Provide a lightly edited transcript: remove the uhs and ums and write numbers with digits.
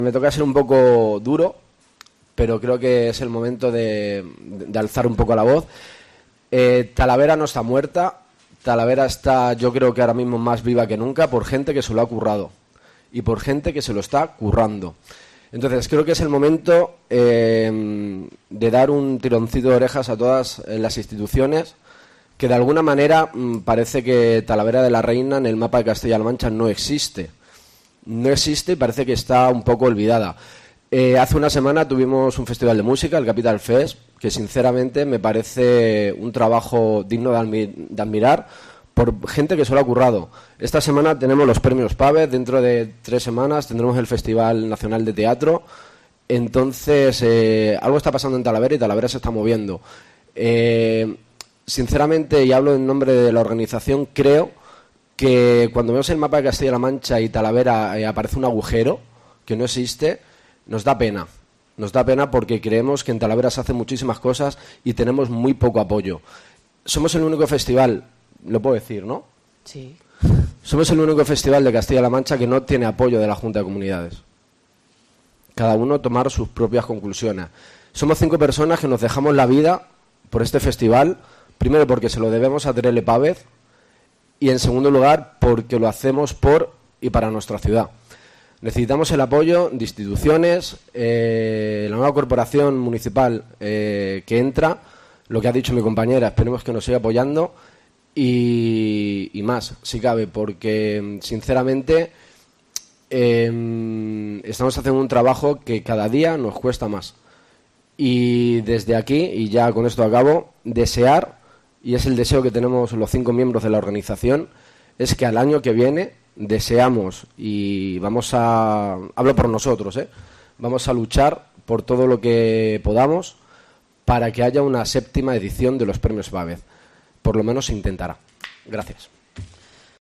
Me toca ser un poco duro, pero creo que es el momento de alzar un poco la voz. Talavera no está muerta. Talavera está, yo creo que ahora mismo más viva que nunca por gente que se lo ha currado y por gente que se lo está currando. Entonces creo que es el momento de dar un tironcito de orejas a todas las instituciones que de alguna manera parece que Talavera de la Reina en el mapa de Castilla-La Mancha no existe. No existe y parece que está un poco olvidada. Hace una semana tuvimos un festival de música, el Capital Fest, que sinceramente me parece un trabajo digno de admirar por gente que se lo ha currado. Esta semana tenemos los premios Pavez, dentro de 3 semanas tendremos el Festival Nacional de Teatro. Entonces, algo está pasando en Talavera y Talavera se está moviendo. Sinceramente, y hablo en nombre de la organización, creo que cuando vemos el mapa de Castilla-La Mancha y Talavera aparece un agujero que no existe, nos da pena. Nos da pena porque creemos que en Talavera se hacen muchísimas cosas y tenemos muy poco apoyo. Somos el único festival, lo puedo decir, ¿no? Sí. Somos el único festival de Castilla-La Mancha que no tiene apoyo de la Junta de Comunidades. Cada uno tomar sus propias conclusiones. Somos 5 personas que nos dejamos la vida por este festival, primero porque se lo debemos a Terele Pávez y en segundo lugar porque lo hacemos por y para nuestra ciudad. Necesitamos el apoyo de instituciones, la nueva corporación municipal que entra, lo que ha dicho mi compañera, esperemos que nos siga apoyando y más, si cabe, porque sinceramente estamos haciendo un trabajo que cada día nos cuesta más. Y desde aquí, y ya con esto acabo, desear, y es el deseo que tenemos los 5 miembros de la organización, es que al año que viene deseamos y hablo por nosotros, vamos a luchar por todo lo que podamos para que haya una 7ª edición de los premios Pavez. Por lo menos se intentará. Gracias.